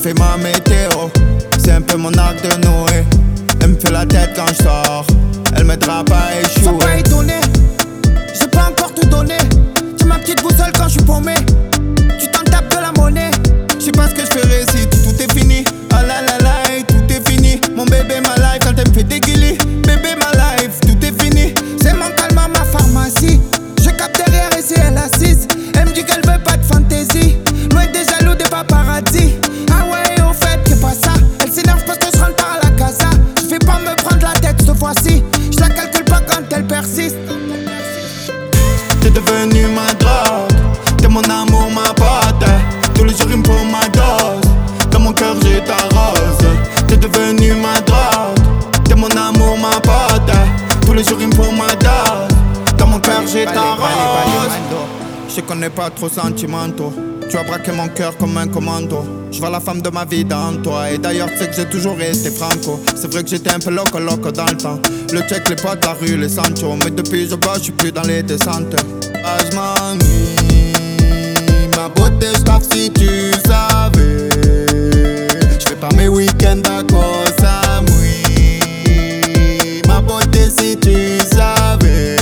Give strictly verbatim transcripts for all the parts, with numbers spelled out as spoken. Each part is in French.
fait ma météo. C'est un peu mon arc de Noé. Elle me fait la tête quand je sors. Elle m'aidera pas à échouer. Sois pas étonné, j'ai pas encore tout donné. Tu ma petite boussole quand je suis paumé. Tu t'en tapes de la monnaie. Je sais pas ce que je ferai si tout est fini. Ah la la la, et tout est fini. Mon bébé ma life quand elle me fait des guilis. Bébé ma life, tout est fini. C'est mon calme à ma pharmacie. Je capte derrière et c'est elle assise. Elle me dit qu'elle veut pas de fantaisie. Loin des jaloux des paparazzi. Ah ouais, au fait, c'est pas ça. Elle s'énerve parce que je rentre par la casa. Je vais pas me prendre la tête cette fois-ci. Je la calcule pas quand elle persiste. T'es devenu ma drogue. T'es mon amour, ma pote. Tous les jours il me faut ma dose. Dans mon cœur j'ai ta rose. T'es devenu ma drogue. T'es mon amour, ma pote. Tous les jours il me faut ma dose. Dans mon cœur j'ai ta rose. Je connais pas trop sentimentaux. Tu as braqué mon cœur comme un commando. Je vois la femme de ma vie dans toi. Et d'ailleurs tu sais que j'ai toujours resté franco. C'est vrai que j'étais un peu loco loco dans le temps. Le check, les potes, la rue, les sanchos. Mais depuis je bosse, je suis plus dans les descentes. Ah je m'ennuie. Ma beauté je taffe si tu savais. Je fais pas mes week-ends à Koh Samui. Ma beauté si tu savais.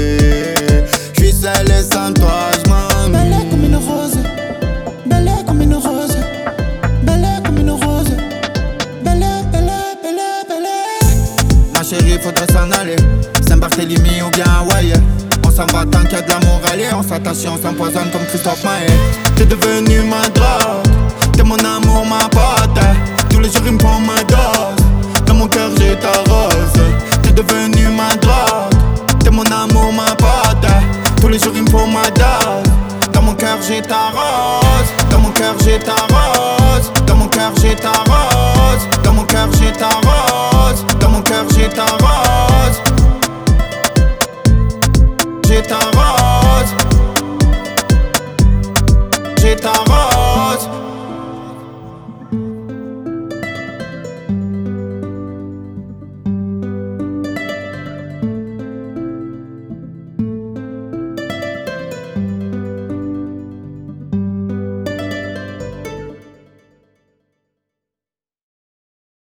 Je suis seul et sans toi je m'ennuie. Belle comme une rose. Belle comme une rose. Belle comme une rose. Belle, belle, belle, belle. Ma chérie faudrait s'en aller. Saint-Barthélemy ou bien Hawaï. On s'en va tant qu'il y a de l'amour allié. On s'attache et on s'empoisonne comme Christophe Maé. T'es devenu ma drogue. T'es mon amour, ma pote. Tous les jours il me faut ma dose. Dans mon cœur j'ai ta rose. T'es devenu ma drogue. T'es mon amour, ma pote. Tous les jours il me faut ma dose. Dans mon cœur j'ai ta rose. Dans mon cœur j'ai ta rose. Dans mon cœur j'ai ta rose. Dans mon cœur j'ai ta rose.